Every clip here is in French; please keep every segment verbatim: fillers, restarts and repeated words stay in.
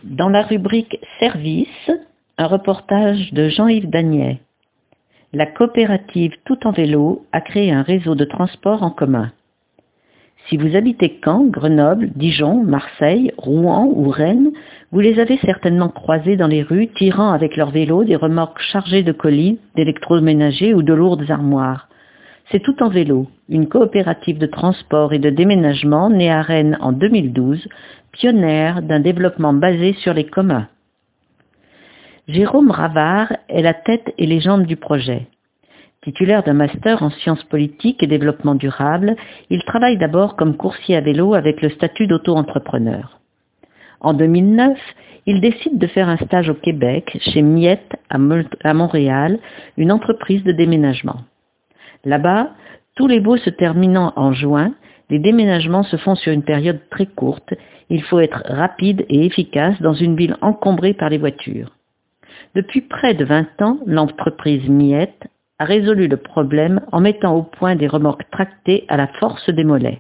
Dans la rubrique Services, un reportage de Jean-Yves Dagnet. La coopérative Tout en vélo a créé un réseau de transport en commun. Si vous habitez Caen, Grenoble, Dijon, Marseille, Rouen ou Rennes, vous les avez certainement croisés dans les rues tirant avec leur vélo des remorques chargées de colis, d'électroménagers ou de lourdes armoires. C'est Tout en vélo, une coopérative de transport et de déménagement née à Rennes en deux mille douze, pionnière d'un développement basé sur les communs. Jérôme Ravard est la tête et les jambes du projet. Titulaire d'un master en sciences politiques et développement durable, il travaille d'abord comme coursier à vélo avec le statut d'auto-entrepreneur. En deux mille neuf, il décide de faire un stage au Québec, chez Miette à Montréal, une entreprise de déménagement. Là-bas, tous les baux se terminant en juin, les déménagements se font sur une période très courte. Il faut être rapide et efficace dans une ville encombrée par les voitures. Depuis près de vingt ans, l'entreprise Miette a résolu le problème en mettant au point des remorques tractées à la force des mollets.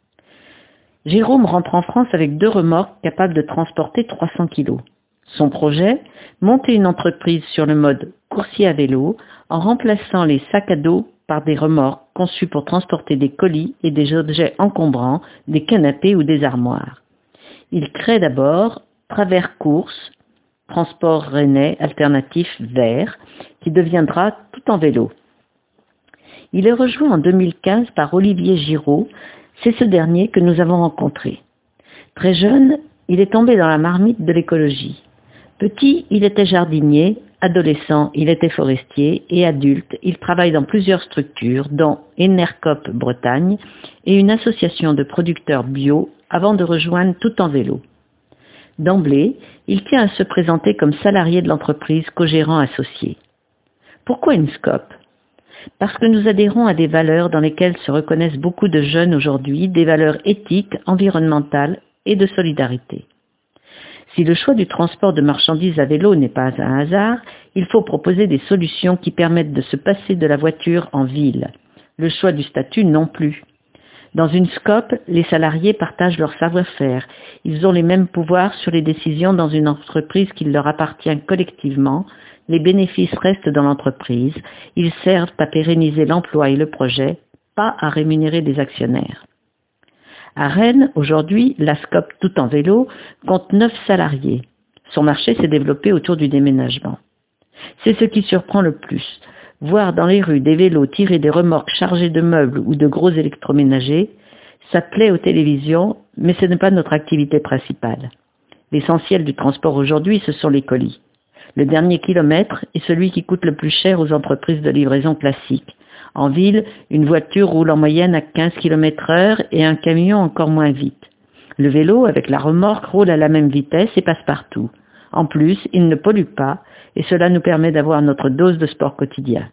Jérôme rentre en France avec deux remorques capables de transporter trois cents kilos. Son projet, monter une entreprise sur le mode coursier à vélo en remplaçant les sacs à dos par des remorques conçues pour transporter des colis et des objets encombrants, des canapés ou des armoires. Il crée d'abord Travers Course, transport rennais alternatif vert, qui deviendra Tout en vélo. Il est rejoint en deux mille quinze par Olivier Giraud, c'est ce dernier que nous avons rencontré. Très jeune, il est tombé dans la marmite de l'écologie. Petit, il était jardinier, adolescent, il était forestier, et adulte, il travaille dans plusieurs structures, dont Enercop Bretagne et une association de producteurs bio, avant de rejoindre Tout en vélo. D'emblée, il tient à se présenter comme salarié de l'entreprise co-gérant associé. Pourquoi une scope ? Parce que nous adhérons à des valeurs dans lesquelles se reconnaissent beaucoup de jeunes aujourd'hui, des valeurs éthiques, environnementales et de solidarité. Si le choix du transport de marchandises à vélo n'est pas un hasard, il faut proposer des solutions qui permettent de se passer de la voiture en ville. Le choix du statut non plus. Dans une scope, les salariés partagent leur savoir-faire. Ils ont les mêmes pouvoirs sur les décisions dans une entreprise qui leur appartient collectivement. Les bénéfices restent dans l'entreprise. Ils servent à pérenniser l'emploi et le projet, pas à rémunérer des actionnaires. À Rennes, aujourd'hui, la scope Tout en vélo compte neuf salariés. Son marché s'est développé autour du déménagement. C'est ce qui surprend le plus. Voir dans les rues des vélos tirer des remorques chargées de meubles ou de gros électroménagers, ça plaît aux télévisions, mais ce n'est pas notre activité principale. L'essentiel du transport aujourd'hui, ce sont les colis. Le dernier kilomètre est celui qui coûte le plus cher aux entreprises de livraison classiques. En ville, une voiture roule en moyenne à quinze kilomètres heure et un camion encore moins vite. Le vélo, avec la remorque, roule à la même vitesse et passe partout. En plus, il ne pollue pas et cela nous permet d'avoir notre dose de sport quotidien.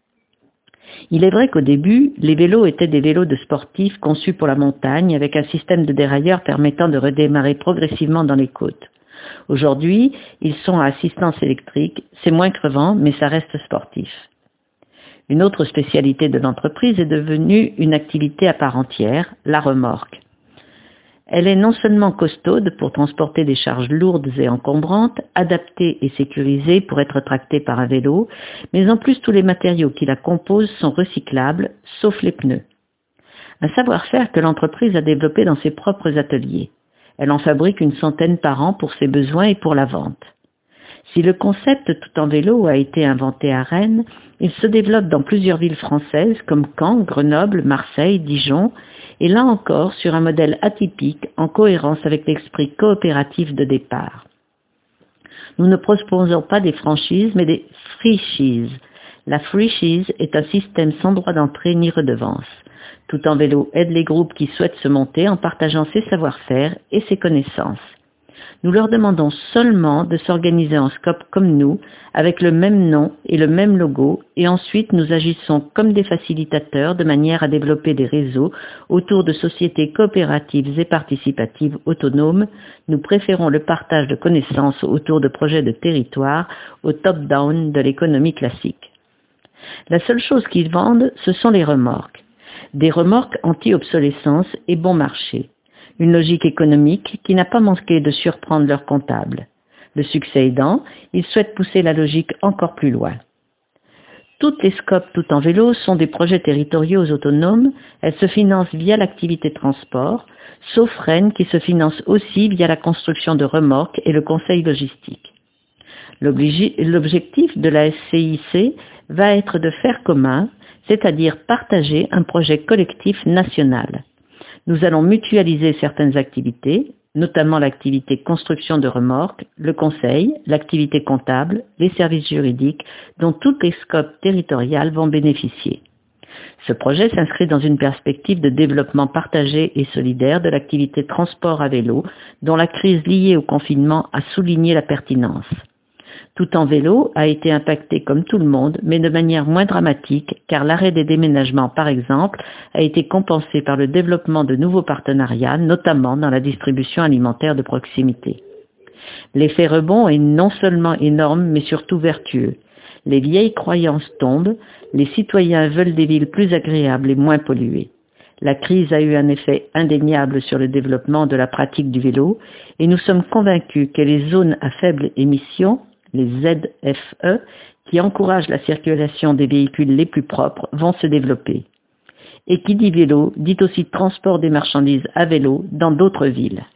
Il est vrai qu'au début, les vélos étaient des vélos de sportifs conçus pour la montagne avec un système de dérailleur permettant de redémarrer progressivement dans les côtes. Aujourd'hui, ils sont à assistance électrique, c'est moins crevant, mais ça reste sportif. Une autre spécialité de l'entreprise est devenue une activité à part entière, la remorque. Elle est non seulement costaude pour transporter des charges lourdes et encombrantes, adaptée et sécurisée pour être tractée par un vélo, mais en plus tous les matériaux qui la composent sont recyclables, sauf les pneus. Un savoir-faire que l'entreprise a développé dans ses propres ateliers. Elle en fabrique une centaine par an pour ses besoins et pour la vente. Si le concept Tout en vélo a été inventé à Rennes, il se développe dans plusieurs villes françaises comme Caen, Grenoble, Marseille, Dijon, et là encore sur un modèle atypique en cohérence avec l'esprit coopératif de départ. Nous ne proposons pas des franchises mais des franchises. La franchise est un système sans droit d'entrée ni redevance. Tout en vélo aide les groupes qui souhaitent se monter en partageant ses savoir-faire et ses connaissances. Nous leur demandons seulement de s'organiser en scope comme nous, avec le même nom et le même logo, et ensuite nous agissons comme des facilitateurs de manière à développer des réseaux autour de sociétés coopératives et participatives autonomes. Nous préférons le partage de connaissances autour de projets de territoire au top-down de l'économie classique. La seule chose qu'ils vendent, ce sont les remorques. Des remorques anti-obsolescence et bon marché. Une logique économique qui n'a pas manqué de surprendre leurs comptables. Le succès aidant, ils souhaitent pousser la logique encore plus loin. Toutes les scopes tout en vélo sont des projets territoriaux autonomes. Elles se financent via l'activité transport, sauf Rennes qui se finance aussi via la construction de remorques et le conseil logistique. L'objectif de la S C I C va être de faire commun, c'est-à-dire partager un projet collectif national. Nous allons mutualiser certaines activités, notamment l'activité construction de remorques, le conseil, l'activité comptable, les services juridiques, dont toutes les scopes territoriales vont bénéficier. Ce projet s'inscrit dans une perspective de développement partagé et solidaire de l'activité transport à vélo, dont la crise liée au confinement a souligné la pertinence. Tout en vélo a été impacté comme tout le monde, mais de manière moins dramatique, car l'arrêt des déménagements, par exemple, a été compensé par le développement de nouveaux partenariats, notamment dans la distribution alimentaire de proximité. L'effet rebond est non seulement énorme, mais surtout vertueux. Les vieilles croyances tombent, les citoyens veulent des villes plus agréables et moins polluées. La crise a eu un effet indéniable sur le développement de la pratique du vélo, et nous sommes convaincus que les zones à faible émission, les Z F E, qui encouragent la circulation des véhicules les plus propres, vont se développer. Et qui dit vélo, dit aussi transport des marchandises à vélo dans d'autres villes.